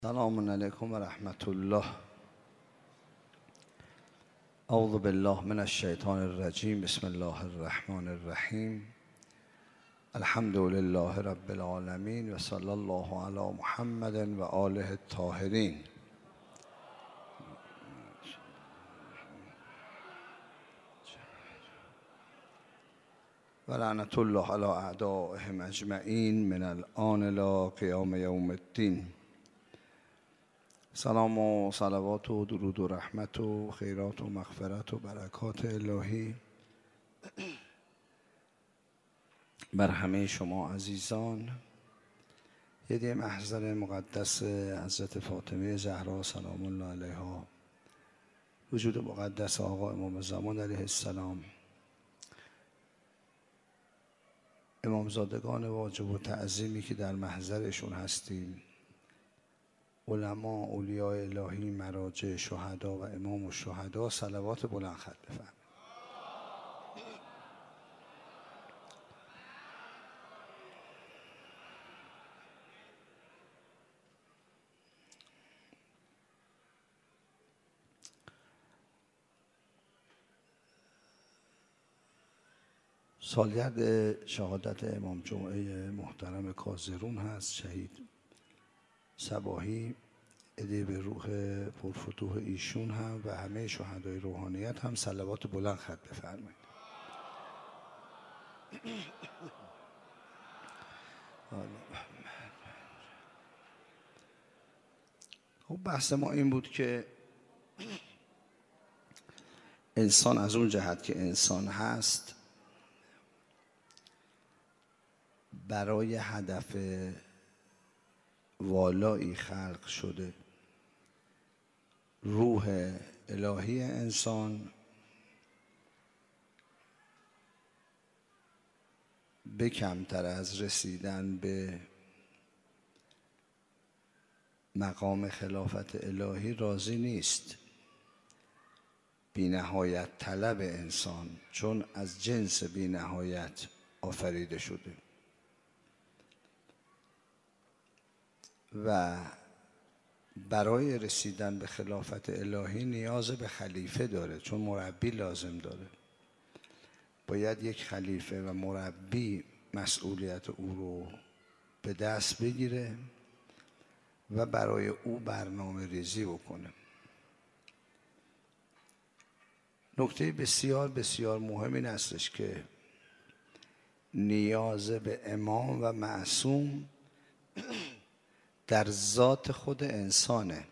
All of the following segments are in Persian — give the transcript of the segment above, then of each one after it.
سلام علیکم و رحمت الله. اعوذ بالله من الشیطان الرجیم. بسم الله الرحمن الرحیم. الحمد لله رب العالمین و صلی الله علی محمد و آله الطاهرین. و لعنت الله علی اعدائهم اجمعین من الآن الی قیام یوم الدین. سلام و صلوات و درود و رحمت و خیرات و مغفرت و برکات الهی بر همه شما عزیزان. یه محضر مقدس حضرت فاطمه زهرا سلام الله علیها، وجود مقدس آقا امام زمان علیه السلام، امامزادگان واجب و تعظیمی که در محضرشون هستیم، علما، اولیاء الهی، مراجع، شهدا و امام الشهدا، صلوات بلند خط بفرمایید. سالگرد شهادت امام جمعه محترم کازرون هست، شهید صباحی. عده به روح پرفتوح ایشون هم و همه شهدای روحانیت هم صلوات بلند خط بفرمایید. خب بحث ما این بود که انسان از اون جهت که انسان هست برای هدف والایی خلق شده. روح الهی انسان به کمتر از رسیدن به مقام خلافت الهی راضی نیست. بی نهایت طلب انسان، چون از جنس بی نهایت آفریده شده و برای رسیدن به خلافت الهی نیاز به خلیفه داره، چون مربی لازم داره. باید یک خلیفه و مربی مسئولیت او رو به دست بگیره و برای او برنامه ریزی بکنه. نکته بسیار بسیار مهم این هستش که نیاز به امام و معصوم در ذات خود انسانه.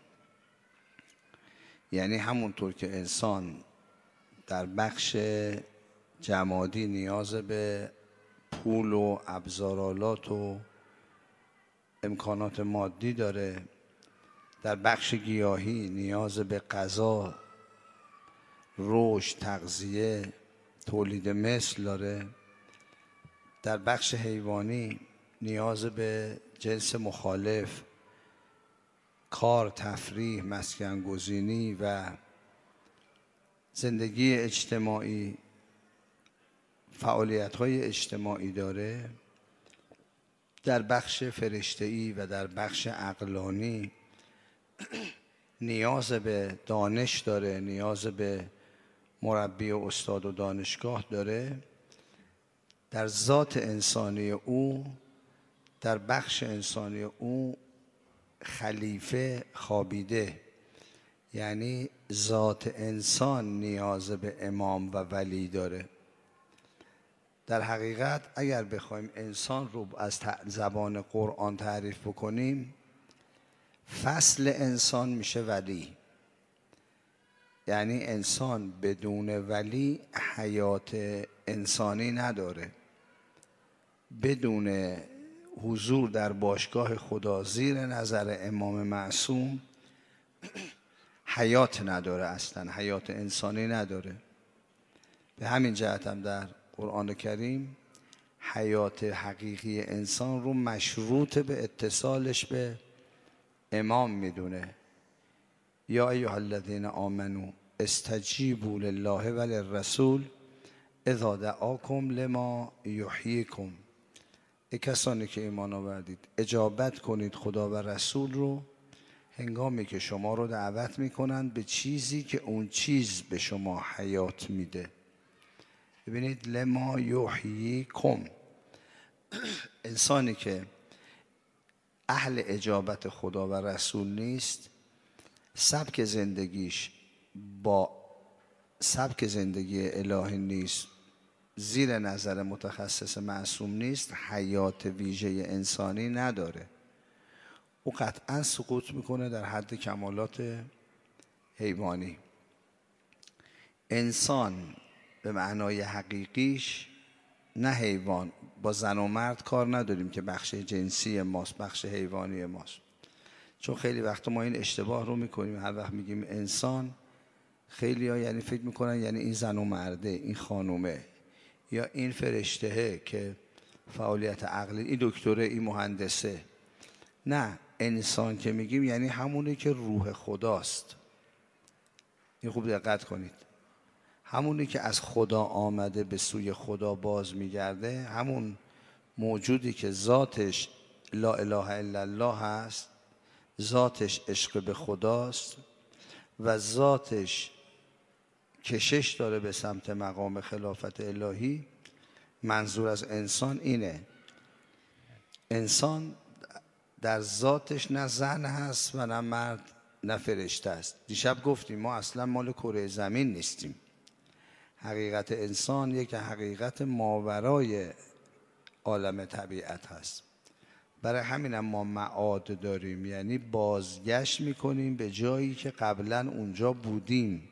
یعنی همونطور که انسان در بخش جمادی نیاز به پول و ابزارالات و امکانات مادی داره، در بخش گیاهی نیاز به غذا، رشد، تغذیه، تولید مثل داره، در بخش حیوانی نیاز به جنس مخالف، کار، تفریح، مسکن گزینی و زندگی اجتماعی، فعالیت‌های اجتماعی داره. در بخش فرشته‌ای و در بخش عقلانی نیاز به دانش داره، نیاز به مربی و استاد و دانشگاه داره. در ذات انسانی او، در بخش انسانی او خلیفه خوابیده. یعنی ذات انسان نیاز به امام و ولی داره. در حقیقت اگر بخوایم انسان رو از زبان قرآن تعریف بکنیم، فصل انسان میشه ولی. یعنی انسان بدون ولی حیات انسانی نداره. بدون حضور در باشگاه خدا زیر نظر امام معصوم حیات نداره، اصلا حیات انسانی نداره. به همین جهت هم در قرآن کریم حیات حقیقی انسان رو مشروط به اتصالش به امام میدونه. یا ایها الذین آمنوا استجیبوا لله و للرسول اذا دعاکم لما یحییکم. ای کسانی که ایمان آوردید، اجابت کنید خدا و رسول رو هنگامی که شما رو دعوت میکنند به چیزی که اون چیز به شما حیات میده. ببینید لما یحییکم، انسانی که اهل اجابت خدا و رسول نیست، سبک زندگیش با سبک زندگی الهی نیست، زیر نظر متخصص معصوم نیست، حیات ویژه انسانی نداره، او قطعا سقوط میکنه در حد کمالات حیوانی. انسان به معنای حقیقیش، نه حیوان. با زن و مرد کار نداریم که بخش جنسی ماست، بخش حیوانی ماست. چون خیلی وقت ما این اشتباه رو میکنیم، هر وقت میگیم انسان خیلی ها یعنی فکر میکنن یعنی این زن و مرده، این خانومه، یا این فرشته که فعالیت عقلی، این دکتره، این مهندسه. نه، انسان که میگیم یعنی همونی که روح خداست. این خوب دقت کنید، همونی که از خدا آمده به سوی خدا باز میگرده، همون موجودی که ذاتش لا اله الا الله هست، ذاتش عشق به خداست و ذاتش کشش داره به سمت مقام خلافت الهی. منظور از انسان اینه، انسان در ذاتش نه زن هست و نه مرد نه فرشته است. دیشب گفتیم ما اصلا مال کره زمین نیستیم. حقیقت انسان یک حقیقت ماورای عالم طبیعت هست. برای همینم ما معاد داریم، یعنی بازگشت میکنیم به جایی که قبلا اونجا بودیم،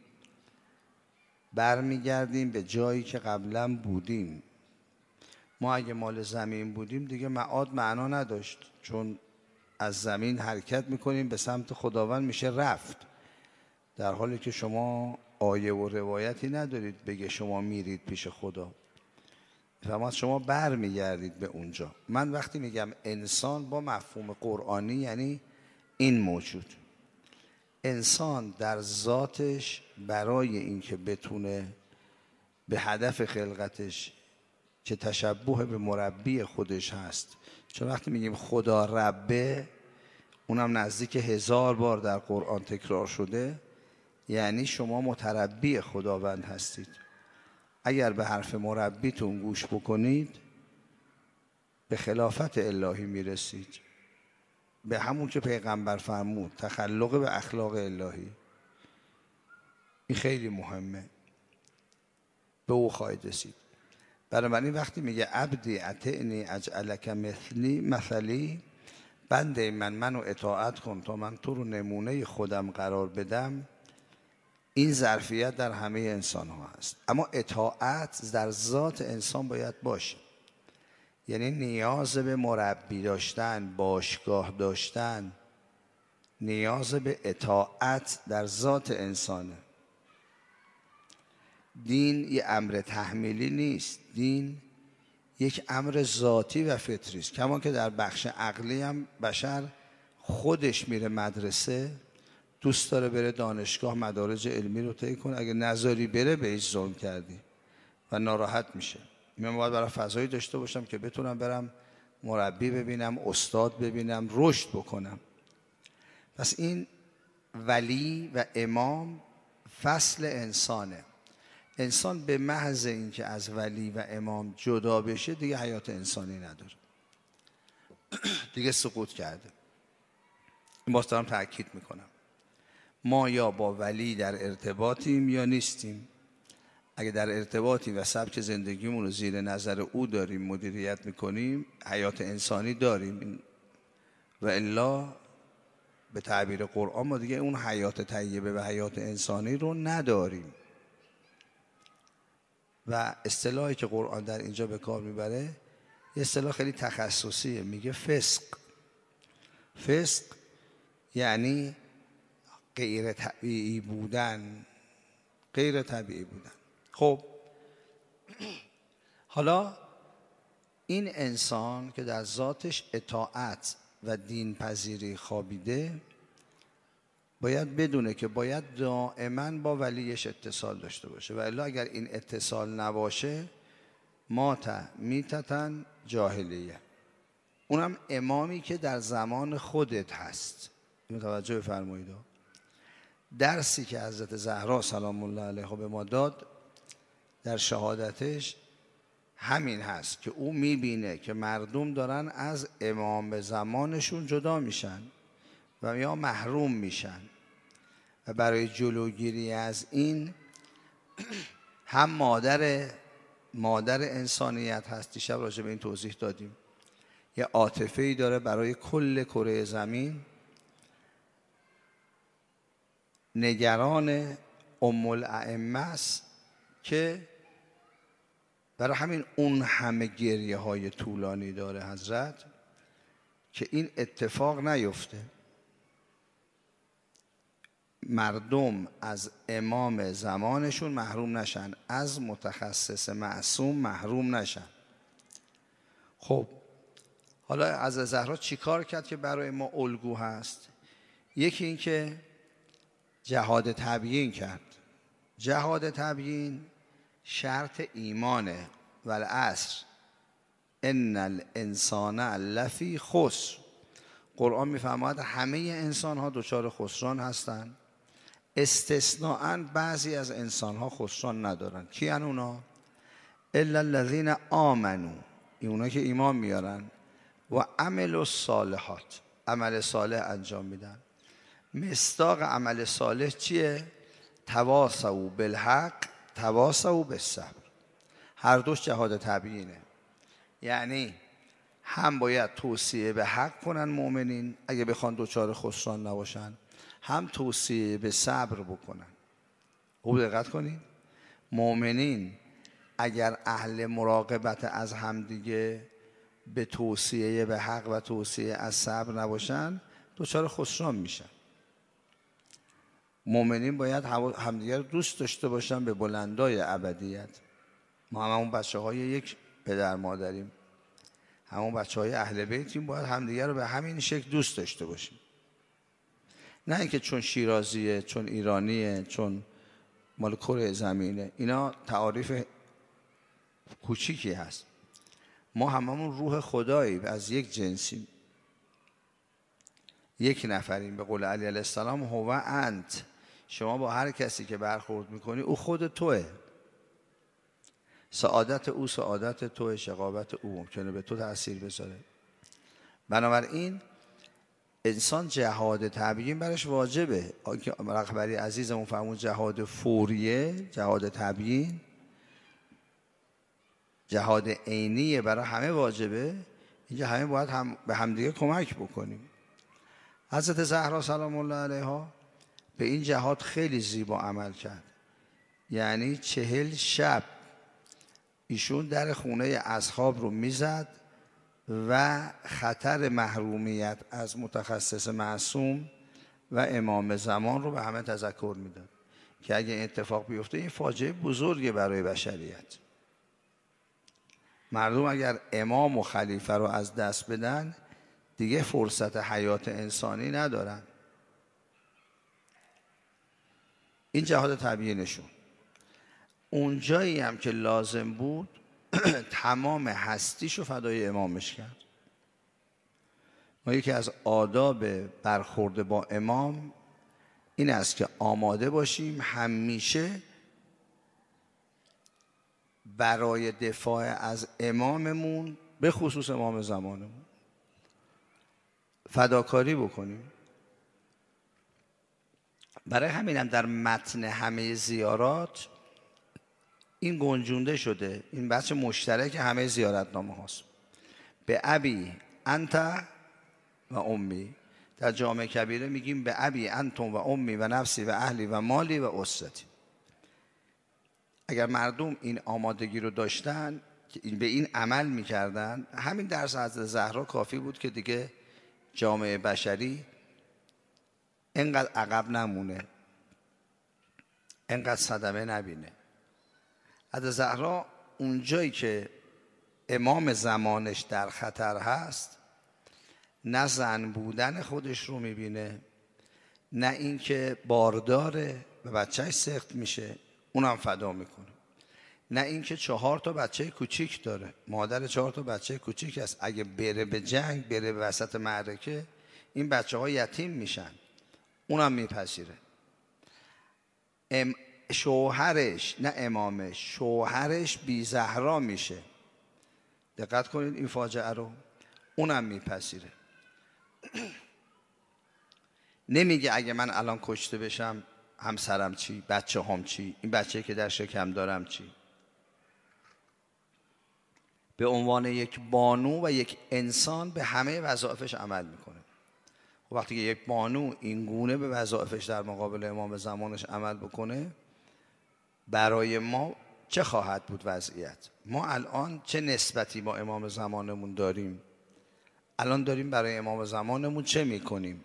برمیگردیم به جایی که قبلا بودیم. ما اگه مال زمین بودیم دیگه معاد معنا نداشت، چون از زمین حرکت میکنیم به سمت خداوند، میشه رفت. در حالی که شما آیه و روایتی ندارید بگه شما میرید پیش خدا، فهمت شما بر میگردید به اونجا. من وقتی میگم انسان با مفهوم قرآنی یعنی این موجود. انسان در ذاتش برای اینکه بتونه به هدف خلقتش که تشبه به مربی خودش هست، چون وقتی میگیم خدا ربه، اونم نزدیک 1000 بار در قرآن تکرار شده، یعنی شما متربی خداوند هستید. اگر به حرف مربیتون گوش بکنید به خلافت الهی میرسید، به همون که پیغمبر فرمود، تخلق به اخلاق الهی. این خیلی مهمه، به او خواهید رسید. بنابراین وقتی میگه عبدی اطعنی اجعلک مثلی، بنده منو اطاعت کن تا من تو رو نمونه خودم قرار بدم، این ظرفیت در همه انسان ها هست. اما اطاعت در ذات انسان باید باشه، یعنی نیاز به مربی داشتن، باشگاه داشتن، نیاز به اطاعت در ذات انسانه. دین یه امر تحمیلی نیست، دین یک امر ذاتی و فطری است. کما که در بخش عقلی هم بشر خودش میره مدرسه، دوست داره بره دانشگاه مدارج علمی رو طی کنه، اگه نذاری بره بهش ظلم کردی و ناراحت میشه. من باید برای فضایی داشته باشم که بتونم برم مربی ببینم، استاد ببینم، رشد بکنم. پس این ولی و امام فصل انسانه. انسان به محض اینکه از ولی و امام جدا بشه دیگه حیات انسانی نداره، دیگه سقوط کرده. این باز دارم تأکید میکنم، ما یا با ولی در ارتباطیم یا نیستیم. اگه در ارتباطیم و سبک زندگیمون رو زیر نظر او داریم مدیریت میکنیم، حیات انسانی داریم. و الا به تعبیر قرآن ما دیگه اون حیات طیبه و حیات انسانی رو نداریم. و اصطلاحی که قرآن در اینجا به کار میبره یه اصطلاح خیلی تخصصیه، میگه فسق. فسق یعنی غیر طبیعی بودن، غیر طبیعی بودن. خب حالا این انسان که در ذاتش اطاعت و دین پذیری خوابیده، باید بدونه که باید دائما با ولیش اتصال داشته باشه، و الا اگر این اتصال نباشه مات میتتن جاهلیه. اونم امامی که در زمان خودت هست. متوجه بفرمایید. درسی که حضرت زهرا سلام الله علیها به ما داد در شهادتش همین هست که او میبینه که مردم دارن از امام زمانشون جدا میشن و یا محروم میشن و برای جلوگیری از این هم مادر انسانیت هست. دیشب راجع به این توضیح دادیم. یه عاطفه‌ای داره برای کل کره زمین، نگران ام الائمه است که برای همین اون همه گریه های طولانی داره حضرت که این اتفاق نیفته، مردم از امام زمانشون محروم نشن، از متخصص معصوم محروم نشن. خب حالا از زهرا چی کار کرد که برای ما الگو هست؟ یکی این که جهاد تبیین کرد. جهاد تبیین شرط ایمانه. والعصر ان الانسان لفی خسر. قرآن میفرماید همه انسان ها دچار خسران هستند، استثناءً بعضی از انسان ها خسران ندارن. کی ان اونا؟ الا الذین آمنوا، اونا که ایمان میارن، و عملوا الصالحات، عمل صالح انجام میدن. مصداق عمل صالح چیه؟ تواصوا بالحق تواصوا بالصبر. هر دوش جهاد تبیینه. یعنی هم باید توصیه به حق کنن مؤمنین اگه بخوان دوچار خسران نباشن، هم توصیه به صبر بکنن. خوب دقت کنین، مؤمنین اگر اهل مراقبت از همدیگه به توصیه به حق و توصیه از صبر نباشن دوچار خسران میشن. مؤمنین باید همدیگه رو دوست داشته باشن به بلندای ابدیت. ما همون بچه های یک پدر مادریم، همون بچه های اهل بیتیم، باید همدیگه رو به همین شکل دوست داشته باشیم. نه اینکه چون شیرازیه، چون ایرانیه، چون مال کره زمینه. اینا تعاریف کوچیکی هست. ما هممون روح خداییم، از یک جنسیم، یک نفریم. به قول علی علیه السلام هو انت. شما با هر کسی که برخورد میکنی او خود توه. سعادت او سعادت توه، شقاوت او ممکنه به تو تأثیر بذاره. بنابراین انسان جهاد تبیین برش واجبه. آنکه رهبری عزیزمون فرمود جهاد فوریه، جهاد تبیین، جهاد عینیه، برای همه واجبه. اینجا همه باید به همدیگه کمک بکنیم. حضرت زهرا سلام الله علیها به این جهاد خیلی زیبا عمل کرد. یعنی 40 شب ایشون در خونه اصحاب رو میزد و خطر محرومیت از متخصص معصوم و امام زمان رو به همه تذکر میداد که اگه این اتفاق بیفته این فاجعه بزرگه برای بشریت. مردم اگر امام و خلیفه رو از دست بدن دیگه فرصت حیات انسانی ندارن. این جهاد تبیینشون. اون جایی هم که لازم بود تمام هستیشو فدای امامش کرد. ما یکی از آداب برخورد با امام این است که آماده باشیم همیشه برای دفاع از اماممون، به خصوص امام زمانمون، فداکاری بکنیم. برای همینم در متن همه زیارات این گنجونده شده، این بچه مشترک همه زیارتنامه هاست. به ابی انت و امی. در جامع کبیره میگیم به ابی انتم و امی و نفسی و اهلی و مالی و اسرتی. اگر مردم این آمادگی رو داشتن که به این عمل میکردن، همین درس حضرت زهرا کافی بود که دیگه جامعه بشری اینقدر عقب نمونه، اینقدر صدمه نبینه. حضرت زهرا اونجایی که امام زمانش در خطر هست نه زن بودن خودش رو میبینه، نه اینکه بارداره و بچهش سخت میشه اونم فدا میکنه، نه اینکه 4 تا بچه کوچیک داره، مادر 4 تا بچه کوچیک است، اگه بره به جنگ، بره به وسط معرکه، این بچه ها یتیم میشن، اونم میپذیره. شوهرش، نه امامش، شوهرش بی زهرا میشه، دقت کنید این فاجعه رو، اونم میپذیره. نمیگه اگه من الان کشته بشم همسرم چی، بچه هم چی، این بچه که در شکم دارم چی. به عنوان یک بانو و یک انسان به همه وظایفش عمل میکنه. وقتی که یک بانو این گونه به وظایفش در مقابل امام زمانش عمل بکنه، برای ما چه خواهد بود وضعیت؟ ما الان چه نسبتی با امام زمانمون داریم؟ الان داریم برای امام زمانمون چه میکنیم؟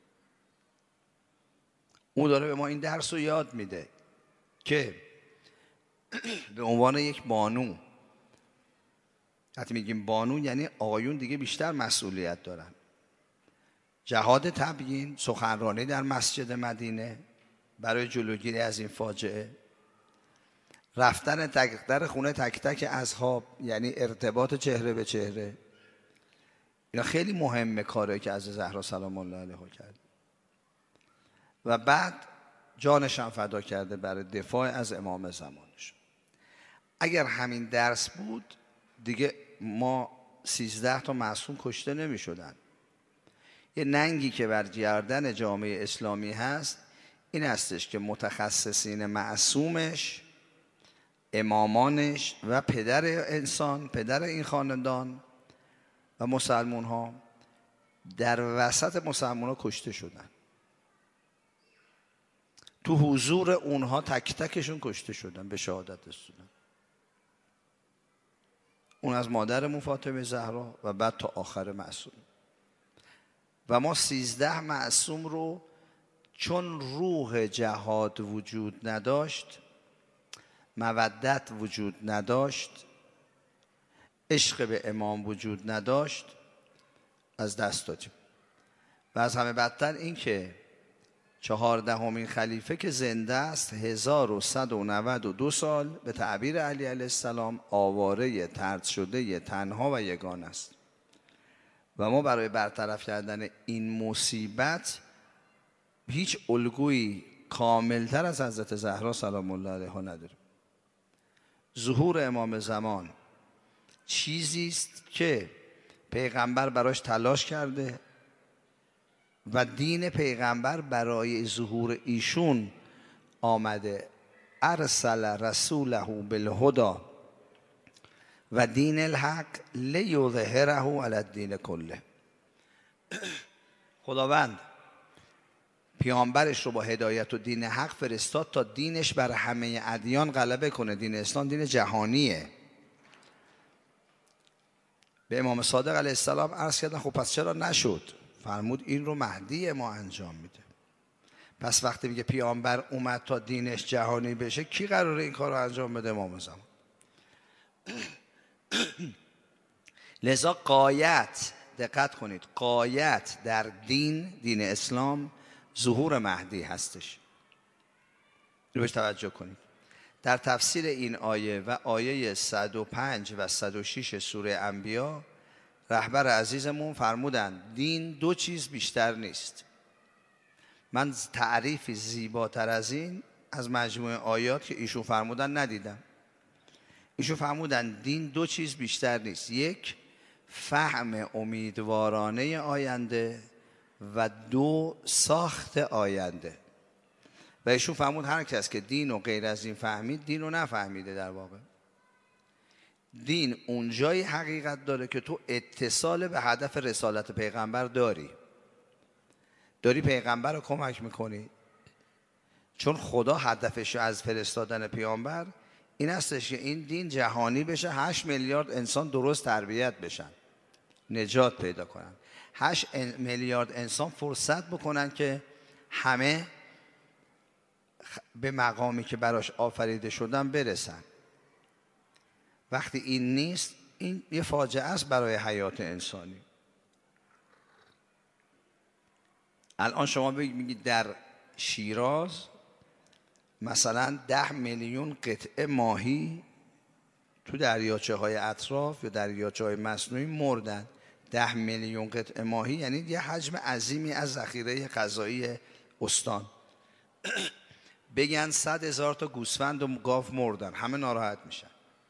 او داره به ما این درس رو یاد میده که به عنوان یک بانو، وقتی میگیم بانو یعنی آقایون دیگه بیشتر مسئولیت دارن. جهاد تبیین، سخنرانی در مسجد مدینه برای جلوگیری از این فاجعه، رفتن در خونه تک تک اصحاب، یعنی ارتباط چهره به چهره، اینا خیلی مهمه کاری که از زهرا سلام الله علیها کرد. و بعد جانش هم فدا کرده برای دفاع از امام زمانش. اگر همین درس بود دیگه ما 13 تا معصوم کشته نمی شدن. یه ننگی که بر گردن جامعه اسلامی هست این هستش که متخصصین معصومش، امامانش و پدر انسان، پدر این خاندان و مسلمون ها در وسط مسلمون ها کشته شدن. تو حضور اونها تک تکشون کشته شدن، به شهادت رسیدن. اون از مادرمون فاطمه زهرا و بعد تا آخر معصوم. و ما 13 معصوم رو چون روح جهاد وجود نداشت، مودت وجود نداشت، عشق به امام وجود نداشت، از دست دادیم. و از همه بدتر این که 14مین خلیفه که زنده است 1192 سال به تعبیر علی علیه السلام آواره، طرد شده، تنها و یگانه است. و ما برای برطرف کردن این مصیبت هیچ الگویی کاملتر از حضرت زهرا سلام الله علیها نداریم. ظهور امام زمان چیزی است که پیغمبر براش تلاش کرده و دین پیغمبر برای ظهور ایشون آمده. ارسل رسوله بالهدی و دین الحق لیظهره علی الدین کله. خداوند پیامبرش رو با هدایت و دین حق فرستاد تا دینش بر همه ادیان غلبه کنه. دین اسلام دین جهانیه. به امام صادق علیه السلام عرض کردن خب پس چرا نشد؟ فرمود این رو مهدی ما انجام میده. پس وقتی میگه پیامبر اومد تا دینش جهانی بشه، کی قراره این کار رو انجام بده؟ امام زمان. لذا غایت، دقت کنید، غایت در دین اسلام ظهور مهدی هستش. رو بهش توجه کنید. در تفسیر این آیه و آیه 105 و 106 سوره انبیا رهبر عزیزمون فرمودند دین دو چیز بیشتر نیست. من تعریفی زیباتر از این از مجموعه آیات که ایشون فرمودن ندیدم. ایشون فرمودن دین دو چیز بیشتر نیست. یک، فهم امیدوارانه آینده و دو، ساخت آینده. و ایشون فرمود هر کس که دین و غیر از این فهمید دین رو نفهمیده. در واقع دین اونجای حقیقت داره که تو اتصال به هدف رسالت پیغمبر داری پیغمبر رو کمک میکنی، چون خدا هدفش از فرستادن پیامبر این هستش که این دین جهانی بشه، 8 میلیارد انسان درست تربیت بشن، نجات پیدا کنن، 8 میلیارد انسان فرصت بکنن که همه به مقامی که براش آفریده شدن برسن. وقتی این نیست، این یه فاجعه است برای حیات انسانی. الان شما بگید در شیراز مثلا 10 میلیون قطعه ماهی تو دریاچه های اطراف یا دریاچه های مصنوعی مردن. 10 میلیون قطعه ماهی یعنی یه حجم عظیمی از ذخیره غذایی استان. بگن 100,000 تا گوسفند و گاو مردن، همه ناراحت میشن.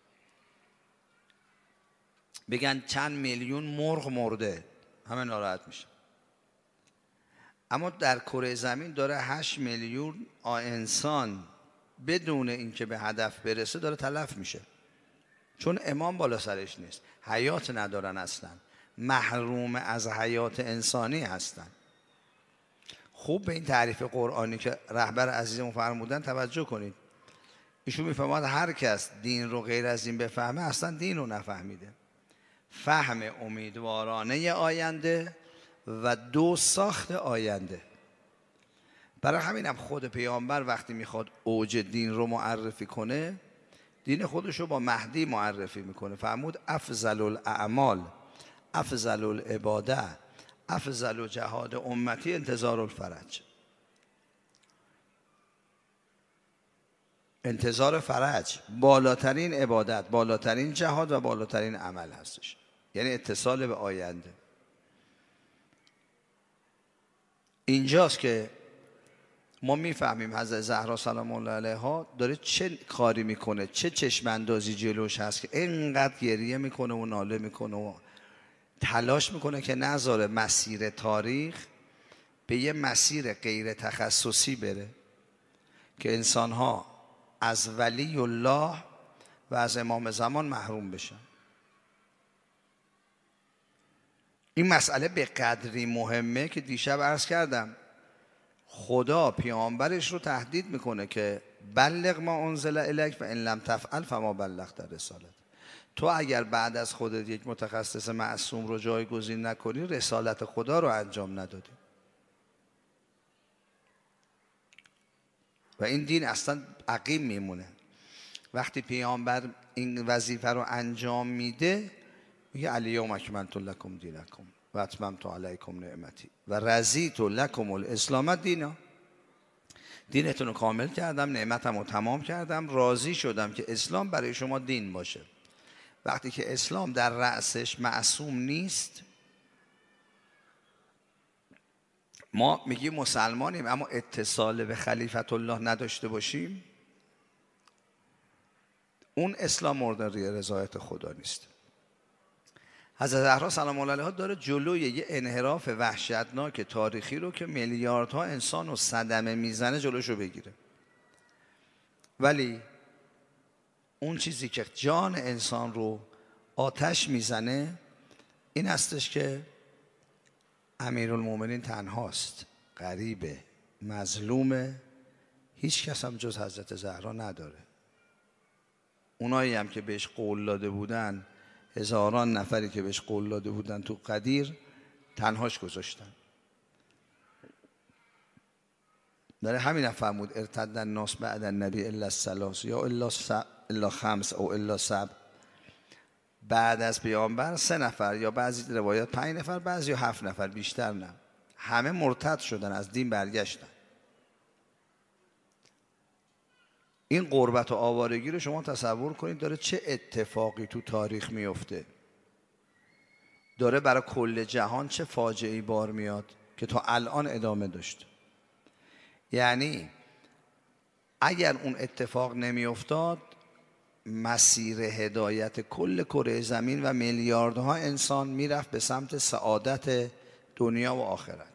بگن چند میلیون مرغ مرده، همه ناراحت میشن. اما در کره زمین داره 8 میلیون انسان بدون اینکه به هدف برسه داره تلف میشه، چون امام بالا سرش نیست، حیات ندارن، اصلا محروم از حیات انسانی هستن. خوب به این تعریف قرآنی که رهبر عزیزمون فرمودن توجه کنید. ایشون میفهمد هر کس دین رو غیر از این بفهمه اصلا دین رو نفهمیده. فهم امیدوارانه آینده و دو ساخت آینده. برای همینم خود پیامبر وقتی میخواد اوج دین رو معرفی کنه، دین خودش رو با مهدی معرفی میکنه. فرمود افضل الاعمال، افضل العباده، افضل جهاد امتی انتظار الفرج. انتظار فرج بالاترین عبادت، بالاترین جهاد و بالاترین عمل هستش، یعنی اتصال به آینده. اینجاست که ما میفهمیم حضرت زهرا سلام الله علیها داره چه کاری میکنه، چه چشم اندازی جلوش هست که اینقدر گریه میکنه و ناله میکنه و تلاش میکنه که نذاره مسیر تاریخ به یه مسیر غیر تخصصی بره که انسانها از ولی الله و از امام زمان محروم بشن. این مسئله به قدری مهمه که دیشب عرض کردم خدا پیامبرش رو تهدید میکنه که بلغ ما انزل الیک و ان لم تفعل فما بلغت رسالت. تو اگر بعد از خودت یک متخصص معصوم رو جایگزین نکنی رسالت خدا رو انجام ندادی. و این دین اصلا عقیم میمونه. وقتی پیامبر این وظیفه رو انجام میده میگه الیوم اکملت لکم دینکم و اتممت علیکم نعمتی و رضیت لکم الاسلام دینا. دینتون رو کامل کردم، نعمتم رو تمام کردم، راضی شدم که اسلام برای شما دین باشه. وقتی که اسلام در رأسش معصوم نیست، ما میگیم مسلمانیم اما اتصال به خلیفت الله نداشته باشیم، اون اسلام مورد رضایت خدا نیست. حضرت زهرا سلام الله علیها داره جلوی یه انحراف وحشتناک تاریخی رو که میلیاردها انسان رو صدمه میزنه جلوشو بگیره. ولی اون چیزی که جان انسان رو آتش میزنه این هستش که امیرالمومنین تنهاست، غریبه، مظلومه، هیچ کس هم جز حضرت زهرا نداره. اونایی هم که بهش قول داده بودن، هزاران نفری که بهش قول داده بودن تو قدیر، تنهاش گذاشتن. داره همین فرمود ارتد الناس بعد النبی الا الثلاث یا الا خمس او الا سبع. بعد از پیامبر 3 نفر یا بعضی روایات 5 نفر، بعضی 7 نفر، بیشتر نه. همه مرتد شدن، از دین برگشتن. این غربت و آوارگی رو شما تصور کنید داره چه اتفاقی تو تاریخ میفته، داره برای کل جهان چه فاجعه‌ای بار میاد که تا الان ادامه داشت. یعنی اگر اون اتفاق نمیافتاد مسیر هدایت کل کره زمین و میلیاردها انسان میرفت به سمت سعادت دنیا و آخرت.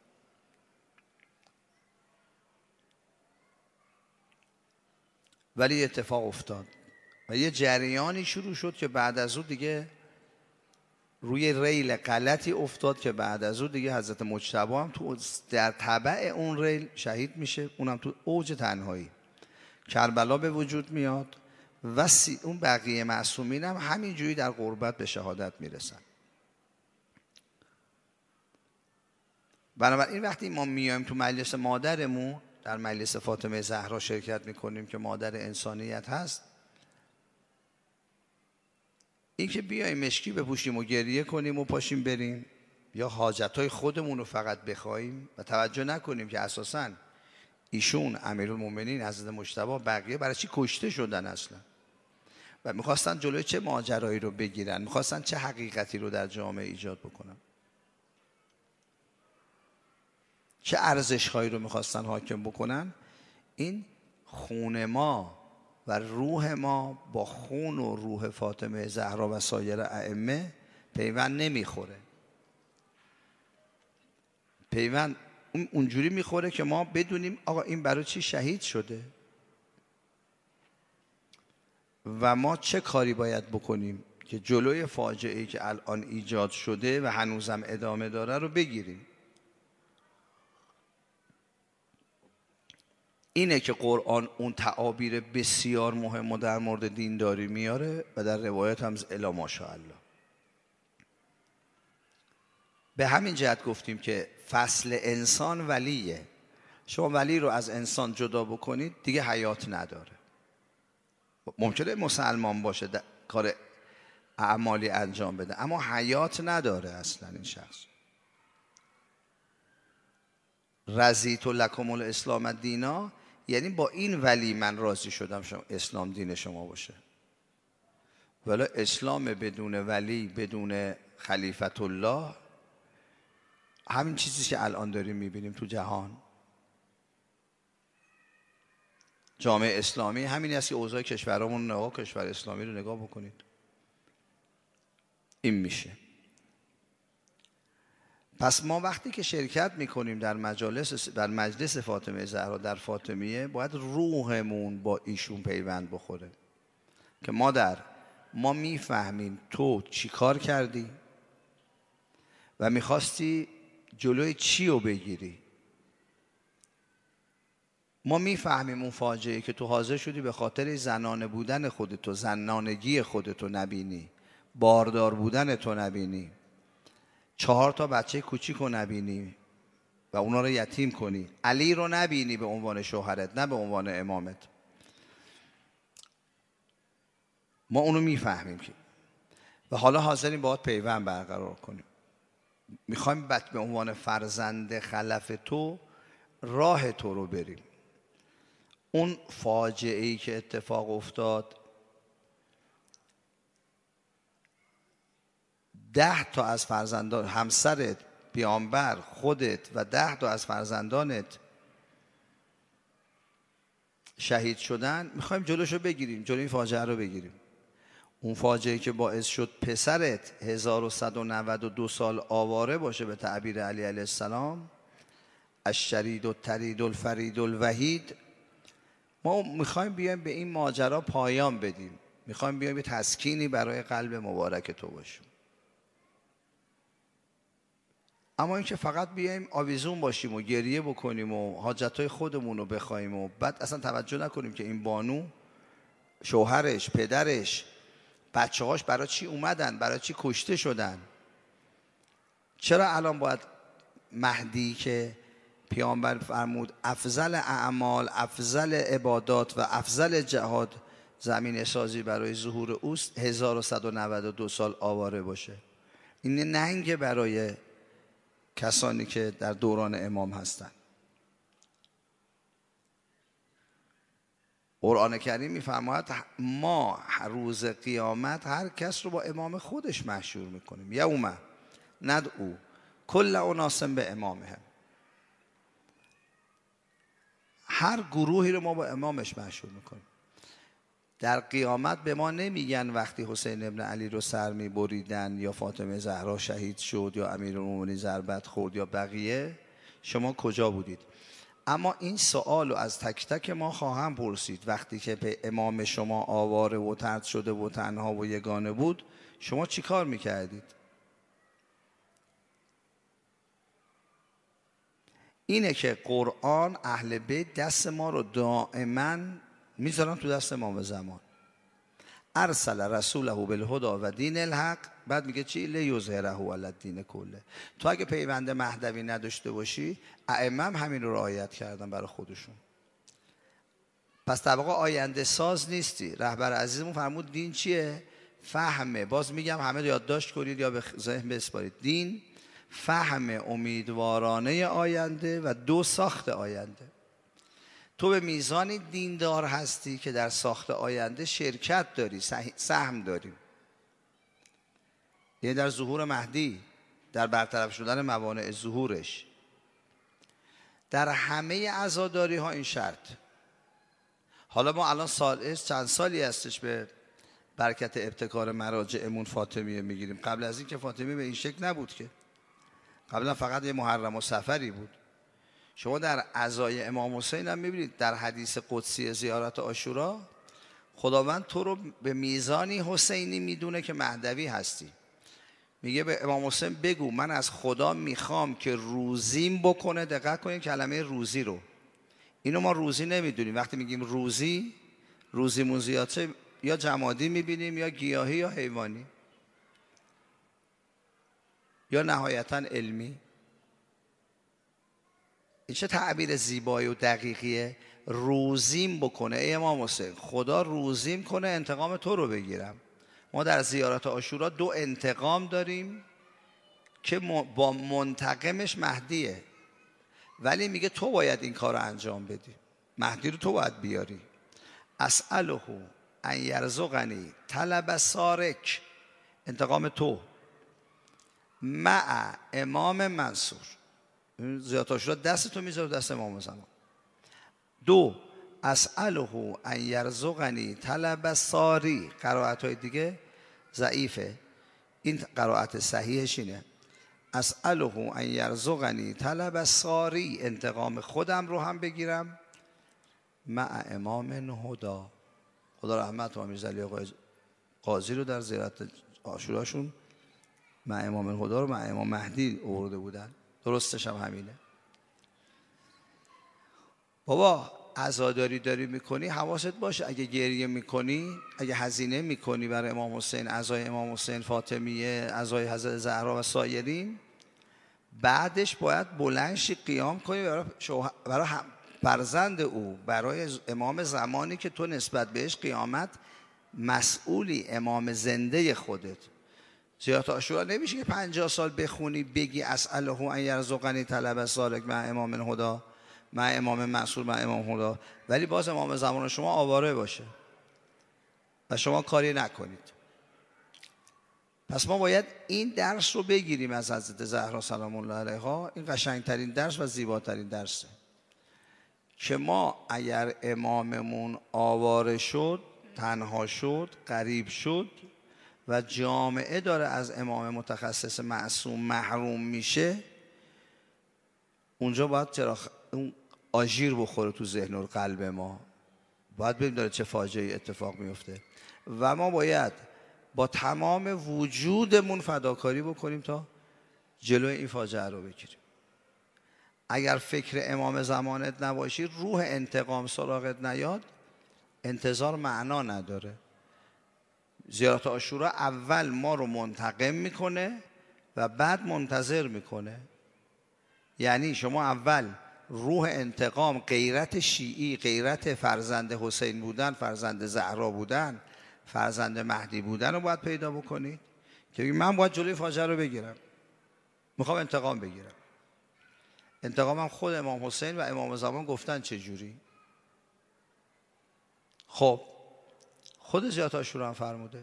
ولی اتفاق افتاد و یه جریانی شروع شد که بعد از اون دیگه روی ریل غلطی افتاد که بعد از اون دیگه حضرت مجتبی هم تو در تبع اون ریل شهید میشه، اونم تو اوج تنهایی. کربلا به وجود میاد و اون بقیه معصومین هم همینجوری در غربت به شهادت میرسن. بنابراین وقتی ما میایم تو مجلس مادرمون، در مجلس فاطمه زهرا شرکت میکنیم که مادر انسانیت هست، این که بیایم مشکی بپوشیم و گریه کنیم و پاشیم بریم یا حاجتهای خودمون رو فقط بخوایم و توجه نکنیم که اساساً ایشون امیرالمومنین حضرت مجتبی بقیه برای چی کشته شدن اصلا. و میخواستن جلوی چه ماجرایی رو بگیرن، میخواستن چه حقیقتی رو در جامعه ایجاد بکنن، چه ارزش‌هایی رو میخواستن حاکم بکنن. این خون ما و روح ما با خون و روح فاطمه زهرا و سایر ائمه پیوند نمیخوره. پیوند اونجوری میخوره که ما بدونیم آقا این برای چی شهید شده و ما چه کاری باید بکنیم که جلوی فاجعه‌ای که الان ایجاد شده و هنوزم ادامه داره رو بگیریم. اینه که قرآن اون تعابیر بسیار مهم و در مورد دینداری میاره و در روایت هم الا ماشاءالله. به همین جهت گفتیم که فصل انسان ولیه. شما ولی رو از انسان جدا بکنید دیگه حیات نداره. ممکنه مسلمان باشه، کار اعمالی انجام بده، اما حیات نداره اصلا این شخص. رضیت لکم الاسلام دینا یعنی با این ولی من راضی شدم شما اسلام دین شما باشه. ولی اسلام بدون ولی، بدون خلیفت الله، همین چیزی که الان داریم میبینیم تو جهان. جامعه اسلامی همین است که اوضاع کشورامون نگاه، کشور اسلامی رو نگاه بکنید. این میشه. پس ما وقتی که شرکت میکنیم در مجلس فاطمه زهرا در فاطمیه، باید روحمون با ایشون پیوند بخوره که ما میفهمیم تو چی کار کردی و میخواستی جلوی چی رو بگیری. ما میفهمیم اون فاجعه که تو حاضر شدی به خاطر زنانه بودن خودتو، زنانگی خودتو نبینی، باردار بودن تو نبینی، 4 بچه کوچیکو نبینی و اونا رو یتیم کنی، علی رو نبینی به عنوان شوهرت، نه به عنوان امامت. ما اونو میفهمیم که و حالا حاضریم باهات پیوند برقرار کنیم. میخوایم به عنوان فرزند خلف تو راه تو رو بریم. اون فاجعه‌ای که اتفاق افتاد، 10 از فرزندان همسرت، پیامبر، خودت و 10 از فرزندانت شهید شدن، میخوایم جلوشو بگیریم، جلوی این فاجعه رو بگیریم. اون فاجعه که باعث شد پسرت 1192 سال آواره باشه، به تعبیر علی علیه السلام، الشرید الطرید الفرید الوحید. ما میخوایم بیایم به این ماجرا پایان بدیم، میخوایم بیایم به تسکینی برای قلب مبارک تو باشیم. اما اینکه فقط بیایم آویزون باشیم و گریه بکنیم و حاجتهای خودمون رو بخوایم و بعد اصلا توجه نکنیم که این بانو، شوهرش، پدرش، بچه‌هاش برای چی اومدن، برای چی کشته شدن. چرا الان باید مهدی که پیامبر فرمود افضل اعمال، افضل عبادات و افضل جهاد زمین سازی برای ظهور اوست، 1192 سال آواره باشه؟ این ننگ برای کسانی که در دوران امام هستند. قرآن کریم میفرماید ما روز قیامت هر کس رو با امام خودش محشور میکنیم. یوم ندعو کل اناس به امامهم. هر گروهی رو ما با امامش محشور میکنیم. در قیامت به ما نمیگن وقتی حسین ابن علی رو سر میبریدن یا فاطمه زهرا شهید شد یا امیرالمومنین ضربت خورد یا بقیه شما کجا بودید. اما این سوال رو از تک تک ما خواهم پرسید. وقتی که به امام شما آواره و طرد شده و تنها و یگانه بود، شما چی کار میکردید؟ اینه که قرآن اهل بیت دست ما رو دائما میذارن تو دست امام زمان. ارسل رسوله بالهدی و دین الحق، بعد میگه چی؟ لیظهره علی الدین کله. تو اگه پیوند مهدوی نداشته باشی، ائمه همین رو رعایت کردن برای خودشون. پس در واقع آینده ساز نیستی. رهبر عزیزمون فرمود دین چیه؟ فهمه. باز میگم همه یادداشت کنید یا به ذهن بسپارید. دین فهم امیدوارانه آینده و 2 ساخت آینده. تو به میزانی دیندار هستی که در ساخت آینده شرکت داری، سهم داری. یعنی در ظهور مهدی، در برطرف شدن موانع ظهورش. در همه عزاداری ها این شرط. حالا ما الان چند سالی هستش به برکت ابتکار مراجعمون فاطمیه میگیریم. قبل از این که فاطمیه به این شکل نبود که. قبلا فقط یه محرم و سفری بود. شما در عزای امام حسین هم میبینید در حدیث قدسی زیارت عاشورا خداوند تو رو به میزانی حسینی میدونه که مهدوی هستی. میگه به امام حسین بگو من از خدا میخوام که روزیم بکنه. دقت کنید کلمه روزی رو. اینو ما روزی نمیدونیم. وقتی میگیم روزی، روزیمون زیاده یا جمادی میبینیم یا گیاهی یا حیوانی یا نهایتا علمی. این چه تعبیر زیبایی و دقیقیه. روزیم بکنه. ای امام حسین خدا روزیم کنه انتقام تو رو بگیرم. ما در زیارت عاشورا 2 انتقام داریم که با منتقمش مهدیه، ولی میگه تو باید این کار رو انجام بدی. مهدی رو تو باید بیاری. اسأله ان یرزقنی طلب سارک، انتقام تو، مع امام منصور. زیارت عاشورا دست تو میذاره دست امام زمان. 2 اسأله ان یرزقنی طلب ساری. قرائت های دیگه ضعیفه، این قرائت صحیحش اینه. اسأله ان یرزقنی طلب ساری، انتقام خودم رو هم بگیرم، مع امام هدا. خدا رحمت امام میرزا علی قاضی رو در زیارت عاشوراشون مع امام هدا رو مع امام مهدی آورده بودن. درستش هم همینه. بابا عزاداری داری میکنی حواست باشه. اگه گریه میکنی، اگه هزینه میکنی برای امام حسین، عزای امام حسین، فاطمیه، عزای حضرت زهرا و سایرین، بعدش باید بلند شی قیام کنی برای فرزند او، برای امام زمانی که تو نسبت بهش قیامت مسئولی، امام زنده خودت. زیارت عاشورا نمیشه که 50 سال بخونی بگی اسأله ان یرزقنی طلب سالک مع امام هدا، مع امام منصور، مع امام هدا، ولی باز امام زمان شما آواره باشه و شما کاری نکنید. پس ما باید این درس رو بگیریم از حضرت زهرا سلام الله علیها. این قشنگترین درس و زیباترین درسه که ما اگر اماممون آواره شد، تنها شد، غریب شد و جامعه داره از امام متخصص معصوم محروم میشه، اونجا باید اون آژیر بخوره تو ذهن و قلب ما. باید ببینیم داره چه فاجعه‌ای اتفاق میفته و ما باید با تمام وجودمون فداکاری بکنیم تا جلوی این فاجعه رو بگیریم. اگر فکر امام زمانت نباشی، روح انتقام سراغت نیاد، انتظار معنا نداره. زیارت عاشورا اول ما رو منتقم میکنه و بعد منتظر میکنه. یعنی شما اول روح انتقام، غیرت شیعی، غیرت فرزند حسین بودن، فرزند زهرا بودن، فرزند مهدی بودن رو باید پیدا بکنید که من باید جلوی فاجعه رو بگیرم، میخوام انتقام بگیرم. انتقامم خود امام حسین و امام زمان گفتن چه جوری. خب خود زیارت عاشورا هم فرموده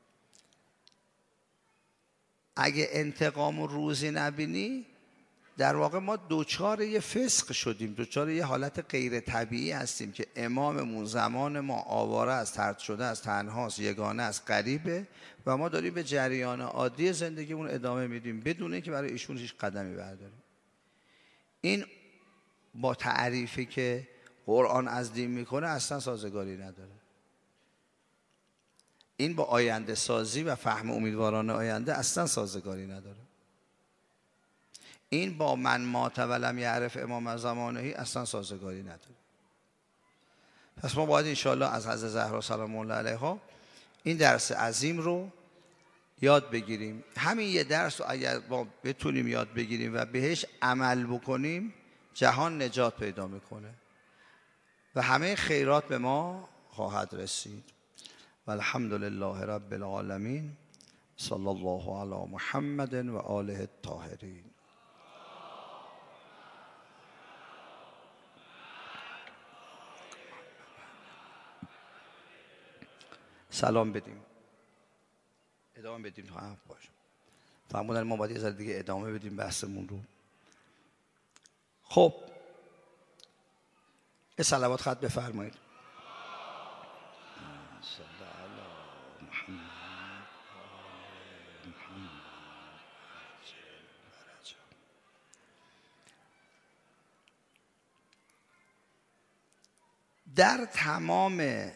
اگه انتقام و روزی نبینی، در واقع ما دوچار یه فسق شدیم، دوچار یه حالت غیر طبیعی هستیم که اماممون زمان ما آواره است، طرد شده است، تنهاست، یگانه است، غریبه و ما داریم به جریان عادی زندگیمون ادامه میدیم بدون اینکه برای ایشون هیچ قدمی برداریم. این با تعریفی که قرآن از دین میکنه اصلا سازگاری نداره. این با آینده سازی و فهم امیدواران آینده اصلا سازگاری نداره. این با من مات ولم یعرف امام زمانهی اصلا سازگاری نداره. پس ما باید انشاءالله از حضرت زهرا سلام الله علیها این درس عظیم رو یاد بگیریم. همین یه درس رو اگر ما بتونیم یاد بگیریم و بهش عمل بکنیم، جهان نجات پیدا میکنه و همه خیرات به ما خواهد رسید. و الحمد لله رب العالمین. صلی الله علی محمد و آله الطاهرین. سلام بدیم، ادامه بدیم. ها باشه. فرمودن ما باید یه ذره دیگه ادامه بدیم بحثمون رو. خب یه صلوات خط بفرمایید. در تمام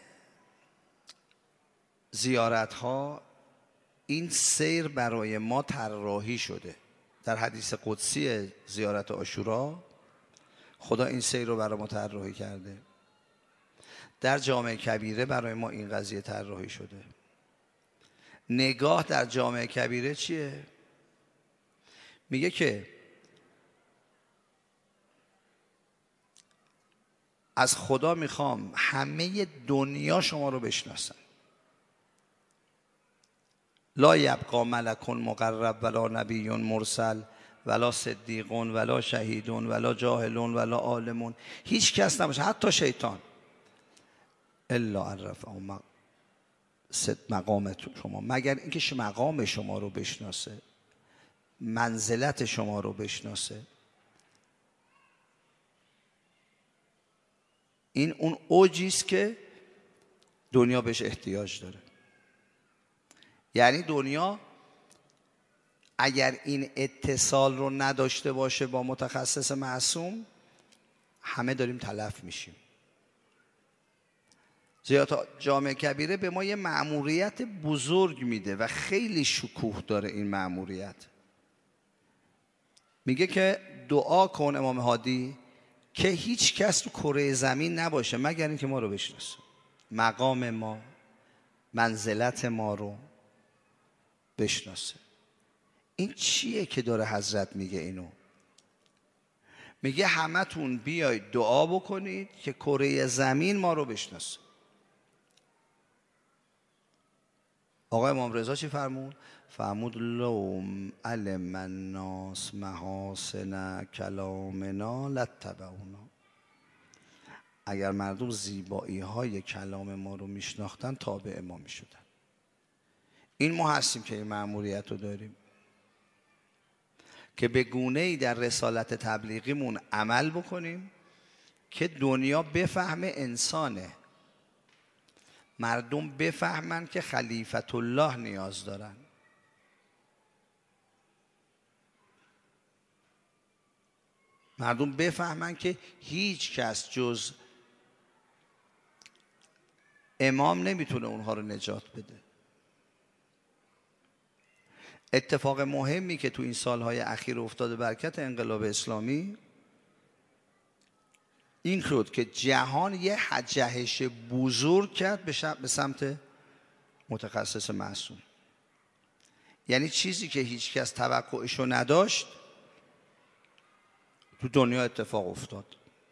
زیارت ها این سیر برای ما طراحی شده. در حدیث قدسی زیارت عاشورا خدا این سیر رو برای ما طراحی کرده. در جامع کبیره برای ما این قضیه طراحی شده. نگاه در جامع کبیره چیه؟ میگه که از خدا میخوام همه دنیا شما رو بشناسن. لا یبقى ملک مقرب ولا نبی مرسل ولا صدیقون ولا شهیدون ولا جاهلون ولا عالمون، هیچ کس نباشه حتی شیطان، الا عرف مقام شما، مگر اینکه مقام شما رو بشناسه، منزلت شما رو بشناسه. این اون اوجی است که دنیا بهش احتیاج داره. یعنی دنیا اگر این اتصال رو نداشته باشه با متخصص معصوم، همه داریم تلف میشیم. زیارت جامع کبیره به ما یه مأموریت بزرگ میده و خیلی شکوه داره این مأموریت. میگه که دعا کن امام هادی که هیچ کس تو کره زمین نباشه مگر اینکه ما رو بشناسه، مقام ما، منزلت ما رو بشناسه. این چیه که داره حضرت میگه اینو؟ میگه همتون بیاید دعا بکنید که کره زمین ما رو بشناسه. آقای امام رضا چی فرمود؟ فرمود لو علم الناس محاسن کلامنا لاتبعونا. اگر مردم زیبایی های کلام ما رو میشناختن تابع ما میشدن. این ما هستیم که این مأموریت رو داریم که به گونه‌ای در رسالت تبلیغیمون عمل بکنیم که دنیا بفهمه انسانه، مردم بفهمن که خلیفت الله نیاز دارن. مردم بفهمن که هیچ کس جز امام نمیتونه اونها رو نجات بده. اتفاق مهمی که تو این سالهای اخیر افتاده برکت انقلاب اسلامی این شد که جهان یه جهش بزرگ کرد به سمت متخصص معصوم. یعنی چیزی که هیچ کس توقعشو نداشت تو دنیا اتفاق افتاد.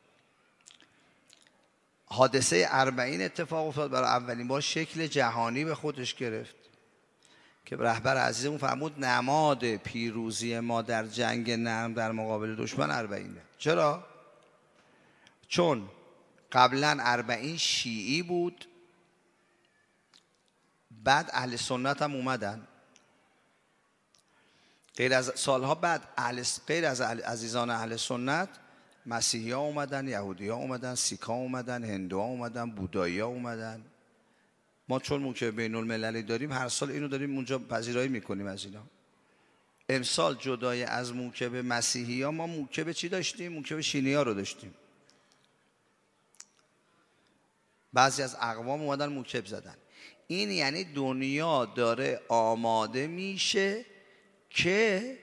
حادثه اربعین اتفاق افتاد، برای اولین بار شکل جهانی به خودش گرفت که رهبر عزیزمون فرمود نماد پیروزی ما در جنگ نرم در مقابل دشمن اربعینه. چرا؟ چون قبلا اربعین شیعی بود، بعد اهل سنت هم اومدن، غیر از سالها بعد غیر از عزیزان اهل سنت مسیحی ها اومدن، یهودی ها اومدن، سیک ها اومدن، هندو ها اومدن، بودایی ها اومدن. ما چون موکب بین المللی داریم هر سال اینو داریم اونجا پذیرایی میکنیم از اینا. امسال جدای از موکب مسیحی ها ما موکب چی داشتیم؟ موکب شینی ها رو داشتیم. بعضی از اقوام اومدن موکب زدن. این یعنی دنیا داره آماده میشه که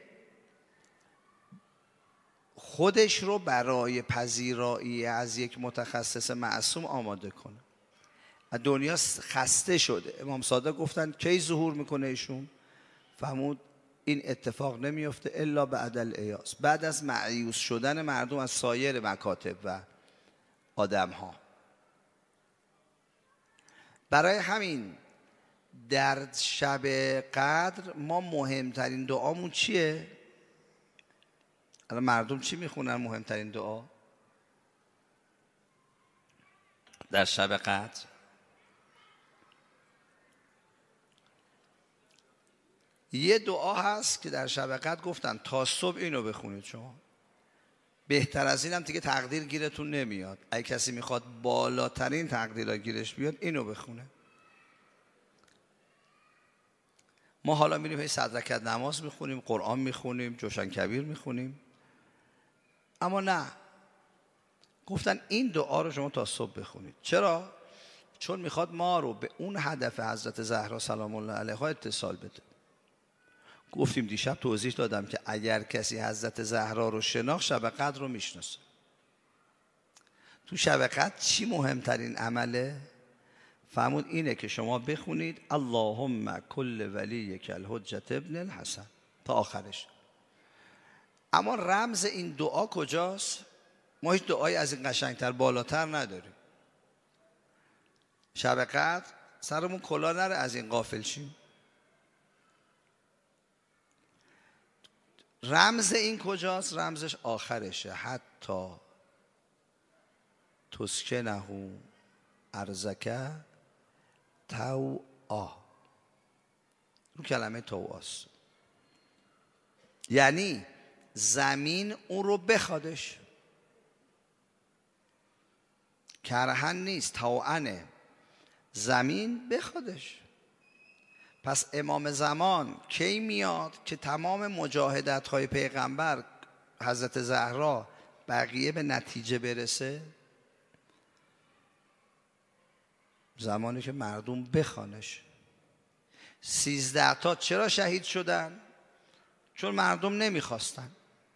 خودش رو برای پذیرایی از یک متخصص معصوم آماده کنه. دنیا خسته شده. امام صادق گفتن کی ظهور میکنه ایشون؟ فرمود این اتفاق نمیفته الا بعد الایاس، بعد از مایوس شدن مردم از سایر مکاتب و آدم ها. برای همین در شب قدر ما مهمترین دعامون چیه؟ الان مردم چی میخونن مهمترین دعا در شب قدر؟ یه دعا هست که در شب قدر گفتن تا صبح اینو بخونید شما. بهتر از اینم دیگه تقدیر گیرتون نمیاد. اگه کسی میخواد بالاترین تقدیرها گیرش بیاد اینو بخونه. ما حالا میریم هی 100 رکعت نماز میخونیم، قرآن میخونیم، جوشن کبیر میخونیم، اما نه، گفتن این دعا رو شما تا صبح بخونید. چرا؟ چون میخواد ما رو به اون هدف حضرت زهرا سلام الله علیها اتصال بده. گفتیم دیشب توضیح دادم که اگر کسی حضرت زهرا رو شناخت شب قدر رو میشناسه. تو شب قدر چی مهمترین عمله؟ فرمود اینه که شما بخونید اللهم کل ولیک الحجة ابن الحسن تا آخرش. اما رمز این دعا کجاست؟ ما هیچ دعایی از این قشنگتر بالاتر نداریم. شب قدر سرمون کلا نره از این غافل شیم. رمز این کجاست؟ رمزش آخرشه. حتی تسکنه ارزکه توعا. رو کلمه توعاست، یعنی زمین اون رو بخوادش، کرهن نیست، توعنه، زمین بخوادش. پس امام زمان کی میاد که تمام مجاهدت های پیغمبر حضرت زهرا بقیه به نتیجه برسه؟ زمانی که مردم بخوانش. 13 تا چرا شهید شدن؟ چون مردم نمیخواستن.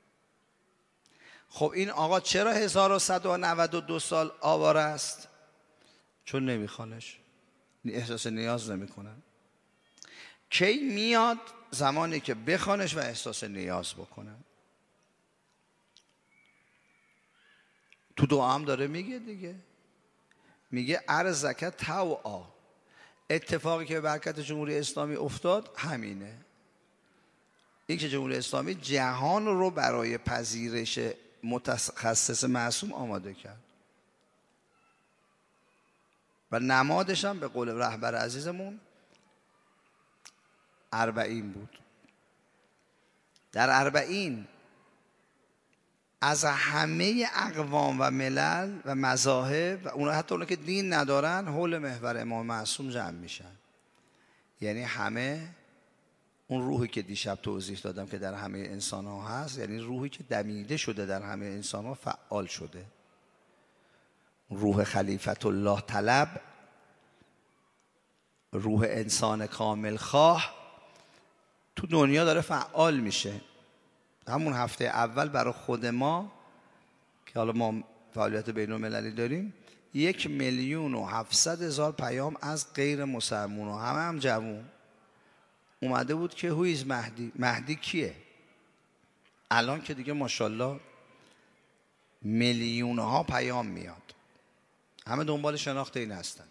خب این آقا چرا 1192 سال آواره است؟ چون نمیخوانش، احساس نیاز نمیکنن. کی میاد؟ زمانی که بخوانش و احساس نیاز بکنن. تو دعا هم داره میگه دیگه، میگه ارزکه توعا. اتفاقی که به برکت جمهوری اسلامی افتاد همینه. این که جمهوری اسلامی جهان رو برای پذیرش متخصص معصوم آماده کرد و نمادش هم به قول رهبر عزیزمون 40 بود. در 40 از همه اقوام و ملل و مذاهب و اونا حتی اونا که دین ندارن حول محور امام معصوم جمع میشن. یعنی همه اون روحی که دیشب توضیح دادم که در همه انسان ها هست، یعنی روحی که دمیده شده در همه انسان ها فعال شده. روح خلیفت الله طلب، روح انسان کامل خواه تو دنیا داره فعال میشه. همون هفته اول برای خود ما که حالا ما فعالیت بین المللی داریم 1,700,000 پیام از غیر مسلمون و همه هم جوون اومده بود که هویز مهدی. مهدی کیه؟ الان که دیگه ماشاءالله میلیون ها پیام میاد، همه دنبال شناخت این هستن.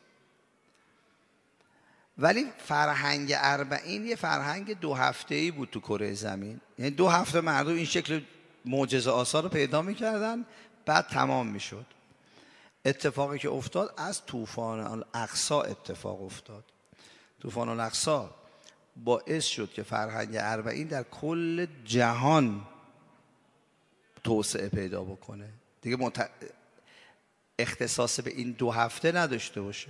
ولی فرهنگ 40 یه فرهنگ 2 هفته‌ای بود تو کره زمین. یعنی 2 هفته مردم این شکل معجزه آسا رو پیدا میکردن، بعد تمام میشد. اتفاقی که افتاد از طوفان الاقصی اتفاق افتاد. طوفان الاقصی باعث شد که فرهنگ 40 در کل جهان توسعه پیدا بکنه، دیگه اختصاص به این 2 هفته نداشته باشه.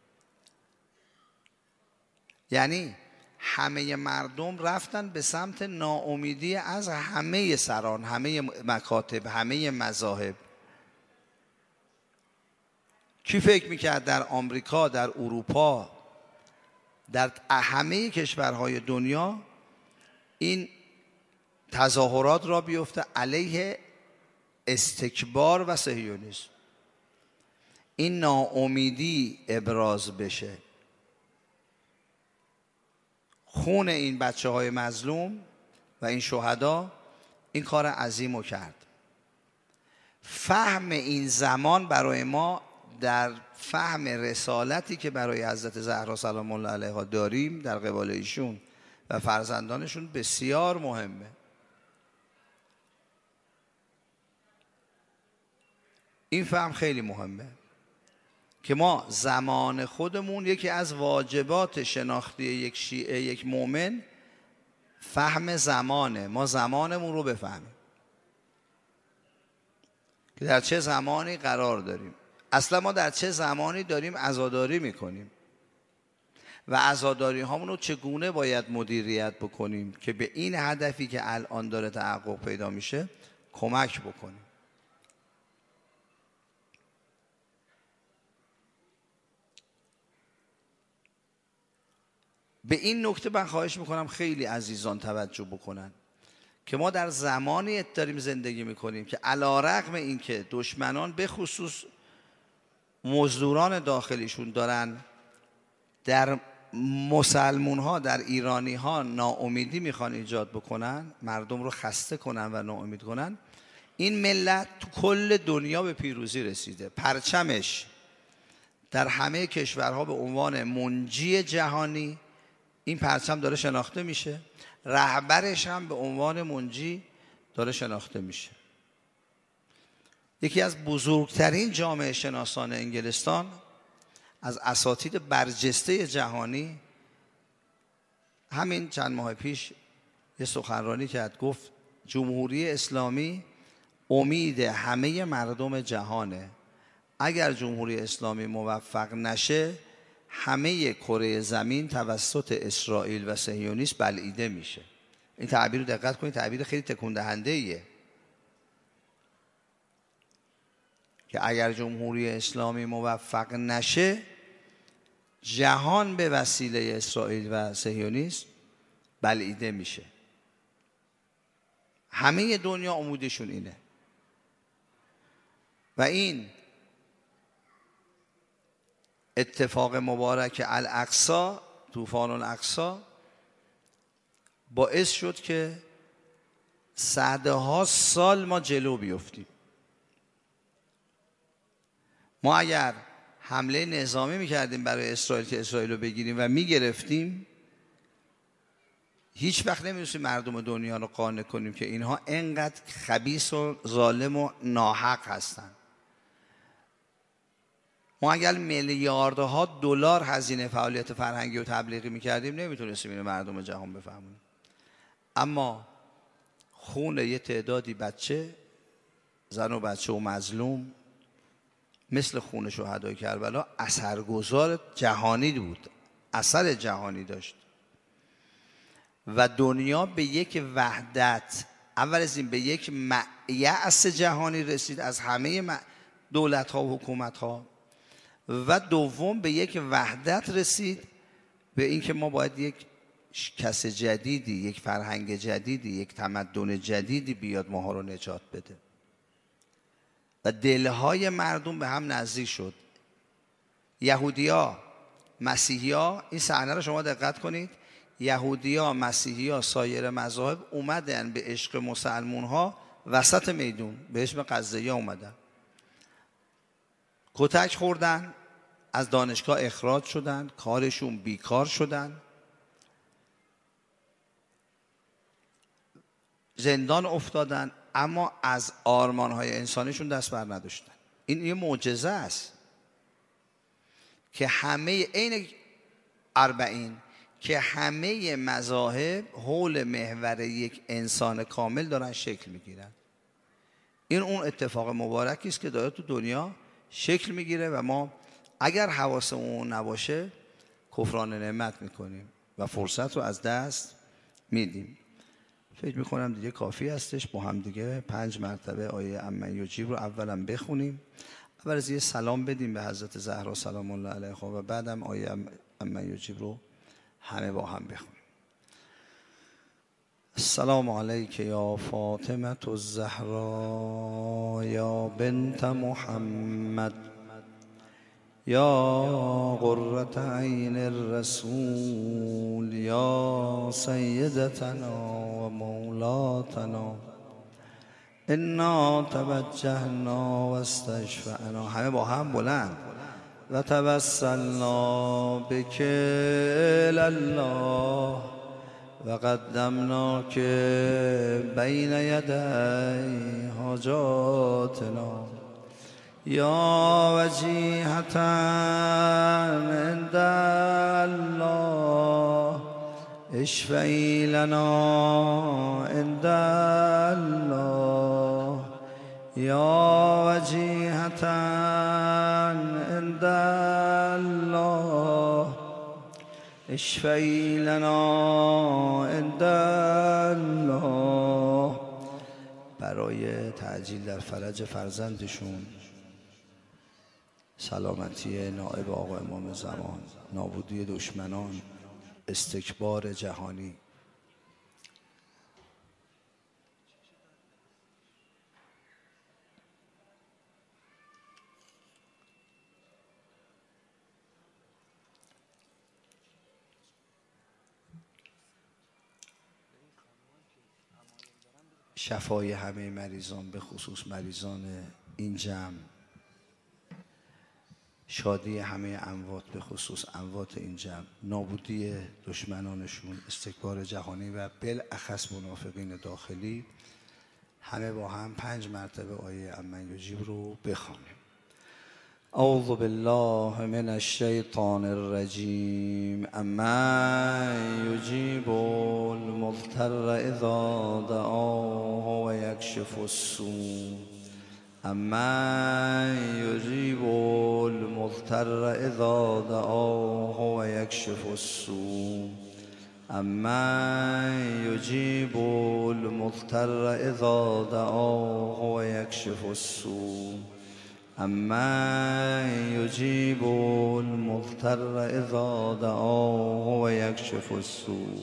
یعنی همه مردم رفتن به سمت ناامیدی از همه سران، همه مکاتب، همه مذاهب. کی فکر میکرد در آمریکا، در اروپا، در همه کشورهای دنیا این تظاهرات را بیفته علیه استکبار و صهیونیسم، این ناامیدی ابراز بشه؟ خون این بچه های مظلوم و این شهدا این کار عظیم رو کرد. فهم این زمان برای ما در فهم رسالتی که برای حضرت زهرا سلام الله علیها داریم در قبال ایشون و فرزندانشون بسیار مهمه. این فهم خیلی مهمه که ما زمان خودمون یکی از واجبات شناختی یک شیعه، یک مؤمن، فهم زمانه. ما زمانمون رو بفهمیم که در چه زمانی قرار داریم. اصلا ما در چه زمانی داریم عزاداری میکنیم و عزاداری هامون رو چگونه باید مدیریت بکنیم که به این هدفی که الان داره تحقق پیدا میشه کمک بکنیم. به این نکته من خواهش میکنم خیلی عزیزان توجه بکنن که ما در زمانی داریم زندگی میکنیم که علیرغم این که دشمنان به خصوص مزدوران داخلیشون دارن در مسلمون ها، در ایرانی ها ناامیدی میخوان ایجاد بکنن، مردم رو خسته کنن و ناامید کنن، این ملت تو کل دنیا به پیروزی رسیده. پرچمش در همه کشورها به عنوان منجی جهانی این پرچم داره شناخته میشه، رهبرش هم به عنوان منجی داره شناخته میشه. یکی از بزرگترین جامعه شناسان انگلستان از اساتید برجسته جهانی همین چند ماه پیش یه سخنرانی کرد، گفت جمهوری اسلامی امید همه مردم جهانه، اگر جمهوری اسلامی موفق نشه همه کره زمین توسط اسرائیل و صهیونیسم بلعیده میشه. این تعبیر رو دقت کنید، تعبیر خیلی تکون دهنده ایه که اگر جمهوری اسلامی موفق نشه جهان به وسیله اسرائیل و صهیونیسم بلعیده میشه. همه دنیا امیدشون اینه و این اتفاق مبارک الاقصی، طوفان الاقصی، باعث شد که صدها سال ما جلو بیفتیم. ما اگر حمله نظامی میکردیم برای اسرائیل که اسرائیل رو بگیریم و میگرفتیم، هیچ وقت نمی‌تونیم مردم دنیا رو قانع کنیم که اینها انقدر خبیث و ظالم و ناحق هستن. ما اگر میلیاردها دلار هزینه فعالیت فرهنگی و تبلیغی میکردیم نمیتونستیم اینو مردم جهان بفهمونیم. اما خون یه تعدادی بچه، زن و بچه و مظلوم، مثل خون شهدای کربلا اثرگذار جهانی بود، اثر جهانی داشت و دنیا به یک وحدت، اول از این به یک یأس جهانی رسید از همه دولت ها و حکومت ها، و دوم به یک وحدت رسید به اینکه ما باید یک کس جدیدی، یک فرهنگ جدیدی، یک تمدن جدیدی بیاد ماها رو نجات بده و دلهای مردم به هم نزدیک شد. یهودیا، مسیحیا، این صحنه رو شما دقت کنید، یهودیا، مسیحیا، سایر مذاهب اومدن به عشق مسلمون ها وسط میدون، به اسم قزدیا اومدن، کتک خوردن، از دانشگاه اخراج شدن، کارشون بیکار شدن، زندان افتادن، اما از آرمانهای انسانیشون دست بر نداشتن. این یه معجزه است که همه عین 40 که همه مذاهب حول محور یک انسان کامل دارن شکل میگیرن. این اون اتفاق مبارکی است که داره تو دنیا شکل میگیره و ما اگر حواسمون نباشه کفران نعمت میکنیم و فرصت رو از دست میدیم. فکر میکنم دیگه کافی هستش با هم دیگه 5 مرتبه آیه امن یجیب رو اولا بخونیم، اول از یه سلام بدیم به حضرت زهرا سلام الله علیها و بعدم آیه امن یجیب رو همه با هم بخونیم. السلام علیک یا فاطمه الزهرا یا بنت محمد یا قرة عین الرسول یا سیدتنا و مولاتنا انا توجهنا و استشفعنا، همه با هم بلند، و توسلنا بک الله و قدمناک بین یدی حاجاتنا یا وجیهة عند الله، ای اشفعی لنا عند الله یا وجیهة عند الله اشفعی لنا عند الله. برای تعجیل در فرج فرزندشون، سلامتی نائب آقا امام زمان، نابودی دشمنان، استکبار جهانی. شفای همه مریضان، به خصوص مریضان این جمع، شادی همه اموات به خصوص اموات این جمع، نابودی دشمنانشون، استکبار جهانی و بالاخص منافقین داخلی. همه با هم 5 مرتبه آیه امن یجیب رو بخوانیم. اعوذ بالله من الشیطان الرجیم. امن یجیب المضطر اذا دعاه و یکشف السوء. امن یجیب المضطر اذا دعاه و یکشف السوء. امن یجیب المضطر اذا دعاه و یکشف السوء. امن یجیب المضطر اذا دعاه و یکشف السوء.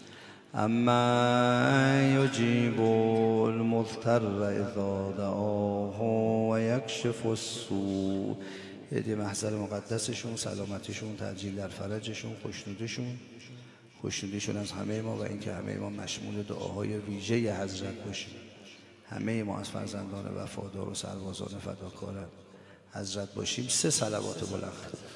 امن یجیب المضطر اذا دعاه و یکشف السوء. هدیه محضر مقدسشون، سلامتیشون، تعجیل در فرجشون، خوشنودیشون از همه ما و اینکه همه ما مشمول دعاهای ویژه حضرت باشیم. همه ما از فرزندان وفادار و سربازان فداکار حضرت باشیم. 3 صلوات بلند.